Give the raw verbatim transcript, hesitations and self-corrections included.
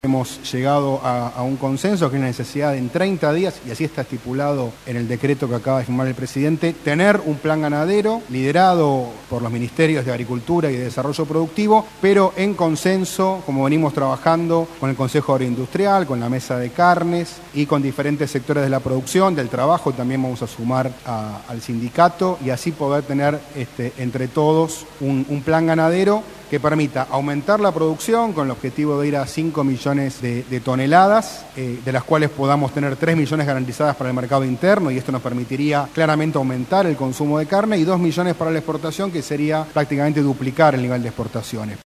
Hemos llegado a, a un consenso que es la necesidad de en treinta días, y así está estipulado en el decreto que acaba de firmar el presidente, tener un plan ganadero liderado por los ministerios de Agricultura y de Desarrollo Productivo, pero en consenso, como venimos trabajando con el Consejo Agroindustrial, con la Mesa de Carnes y con diferentes sectores de la producción, del trabajo, también vamos a sumar a, al sindicato y así poder tener este, entre todos un, un plan ganadero que permita aumentar la producción con el objetivo de ir a cinco millones de, de toneladas, eh, de las cuales podamos tener tres millones garantizadas para el mercado interno, y esto nos permitiría claramente aumentar el consumo de carne, y dos millones para la exportación, que sería prácticamente duplicar el nivel de exportaciones.